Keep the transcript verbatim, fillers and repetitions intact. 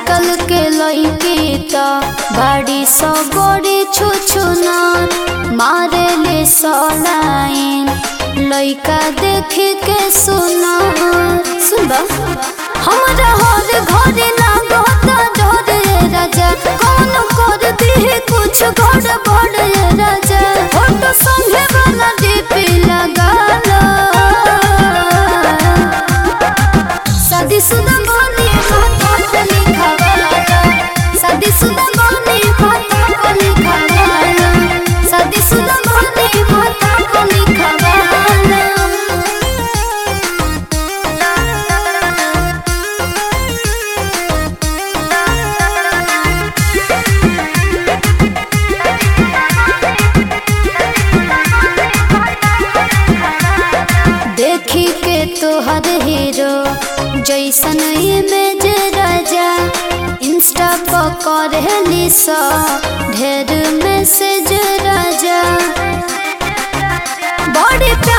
आजकल के लड़की तो बड़ी सो बड़ी छुछुना मारे ले सोलाइन लड़का देख के सुना सुनबा हमरा हर घर लागो तो डर राजा कौन कर दी कुछ घर बड़ राजा फोटो संगे वाला डीपी लगा लो शादीशुदा बनी खाता पे लिखवाला शादीशुदा बनी खाता पे लिखवाला शादीशुदा बनी खाता पे लिखवाला देखी के तोहर हीरो जैसन इमेज राजा इंस्टा पर करेली सा ढेर मैसेज राजा बड़ी